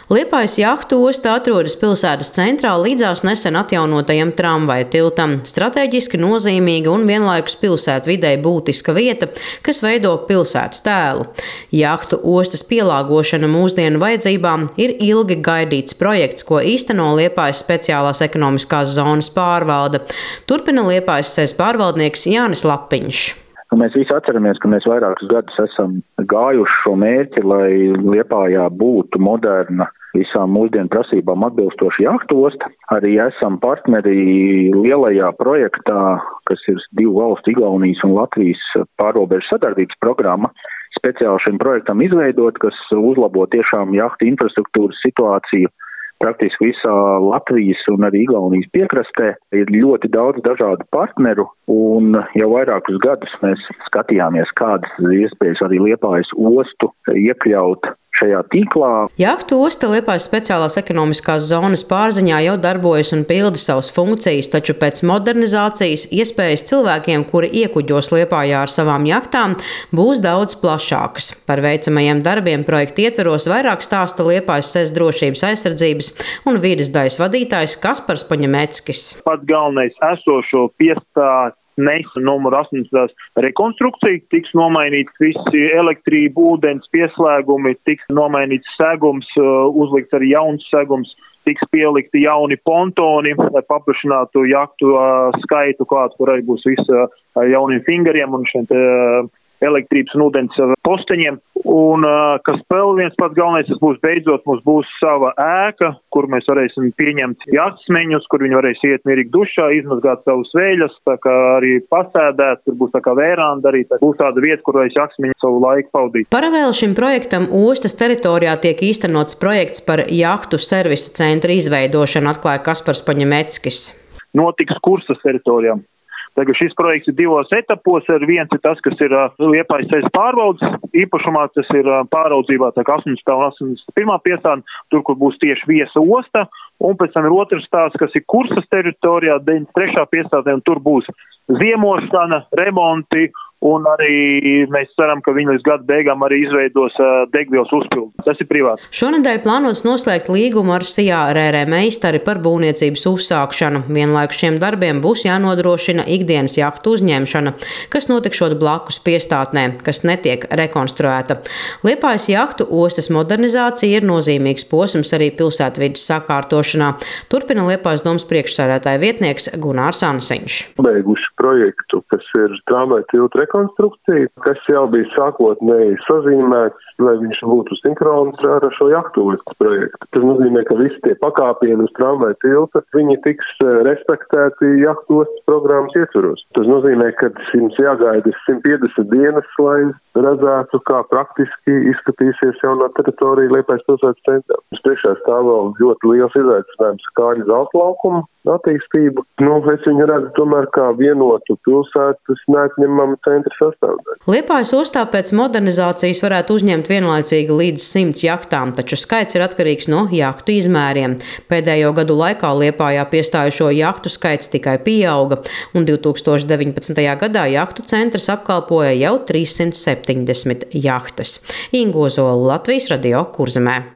Liepājas jahtu osta atrodas pilsētas centrā līdzās nesen atjaunotajam tramvaju tiltam. Strateģiski nozīmīga un vienlaikus pilsētvidei būtiska vieta, kas veido pilsētas tēlu. Jahtu ostas pielāgošana mūsdienu vajadzībām ir ilgi gaidīts projekts, ko īsteno Liepājas speciālās ekonomiskās zonas pārvalde. Turpina Liepājas SEZ pārvaldnieks Jānis Lapiņš. Mēs visi atceramies, ka mēs vairākus gadus esam gājuši šo mērķi, lai Liepājā būtu moderna, visām mūsdienu prasībām atbilstoša jahtu osta. Arī esam partneri lielajā projektā, kas ir divu valstu, Igaunijas un Latvijas pārrobežu sadarbības programma, speciāli šim projektam izveidot, kas uzlabo tiešām jahtu infrastruktūras situāciju praktiski visā Latvijas un arī Igaunijas piekrastē. Ir ļoti daudz dažādu partneru, un jau vairākus gadus mēs skatījāmies, kādas iespējas arī Liepājas ostu iekļaut šajā tīklā. Jahtu osta Liepājas speciālās ekonomiskās zonas pārziņā jau darbojas un pilda savas funkcijas, taču pēc modernizācijas iespējas cilvēkiem, kuri iekuģos Liepājā ar savām jahtām, būs daudz plašākas. Par veicamajiem darbiem projekta ietveros vairāk stāsta Liepājas SEZ drošības aizsardzības un vides daļas vadītājs Kaspars Poņemeckis. Pats galvenais esošo piestāst numur 18 rekonstrukcija, tiks nomainīts visi elektrība, ūdens pieslēgumi, tiks nomainīts segums, uzlikts arī jauns segums, tiks pielikti jauni pontoni, lai paplašinātu jahtu skaitu klāt, kur arī būs visi jauniem fingeriem un šiem elektrības un ūdens posteņiem. Un kas vēl viens pats galvenais, tas būs beidzot, mums būs sava ēka, kur mēs varēsim pieņemt jahtsmeņus, kur viņi varēs iet mierīgi dušā, izmazgāt savus vēļas, tā kā arī pasēdēt, tur būs tā kā vēranda arī, tā būs tāda vieta, kur varēs jahtsmeņi savu laiku pavadīt. Paralēli šim projektam ostas teritorijā tiek īstenots projekts par jahtu servisa centra izveidošanu, atklāja Kaspars Poņemeckis. Notiks Kursas teritorijām. Tagad šis projekts ir divos etapos. Viens ir tas, kas ir Liepājas SEZ pārvaldes īpašumā, tas ir pāraudzībā 18. un 81. piestāde, tur, kur būs tieši viesa osta, un pēc tam ir otrs stāsts, kas ir Kursas teritorijā, 93. piestādē, un tur būs ziemošana, remonti, un arī mēs ceram, ka viņi līdz gada beigām arī izveidos degvielas uzpildi. Tas ir privāts. Šonedēļ plānots noslēgt līgumu ar Sijā RR meistari par būvniecības uzsākšanu. Vienlaikus šiem darbiem būs jānodrošina ikdienas jahtu uzņemšana, kas notikšot blakus piestātnē, kas netiek rekonstruēta. Liepājas jahtu ostas modernizācija ir nozīmīgs posms arī pilsētvides sakārtošanā. Turpina Liepājas domas priekšsēdētāja vietnieks Gunārs Ansiņš. Beiguši projektu, kas ir tramvaju tilta rekonstrukcija, kas jau bija sākotnēji sazīmēts, lai viņš būtu sinhrons ar šo jahtu ostas projektu. Tas nozīmē, ka visi tie pakāpieni uz tramvaju tilta, viņi tiks respektēti jahtu ostas programmas ietvaros. Tas nozīmē, ka mums jāgaida 150 dienas, lai redzētu, kā praktiski izskatīsies jaunā teritorija Liepājas pilsētas centrā. Mums priekšā stāv vēl ļoti liels izaicinājums Kāļu zelta laukuma attīstību. Es viņu redzu tomēr kā vienotu pilsētas neatņemamu centra sastāvdaļu. Liepājas ostā pēc modernizācijas varētu uzņemt vienlaicīgi līdz 100 jahtām, taču skaits ir atkarīgs no jahtu izmēriem. Pēdējo gadu laikā Liepājā piestājušo jahtu skaits tikai pieauga, un 2019. gadā jahtu centrs apkalpoja jau 370 jahtas. Inga Ozola, Latvijas radio Kurzemē.